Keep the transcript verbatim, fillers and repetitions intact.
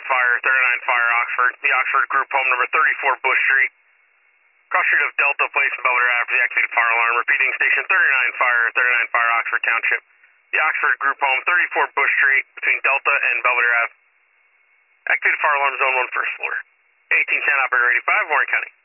Fire, thirty-nine Fire, Oxford. The Oxford Group Home, number thirty-four Bush Street. Cross street of Delta Place and Belvedere Ave for the activated fire alarm. Repeating, Station thirty-nine Fire, thirty-nine Fire, Oxford Township. The Oxford Group Home, thirty-four Bush Street, between Delta and Belvedere Ave. Activated fire alarm zone one, first floor. eighteen ten, operator eighty-five, Warren County.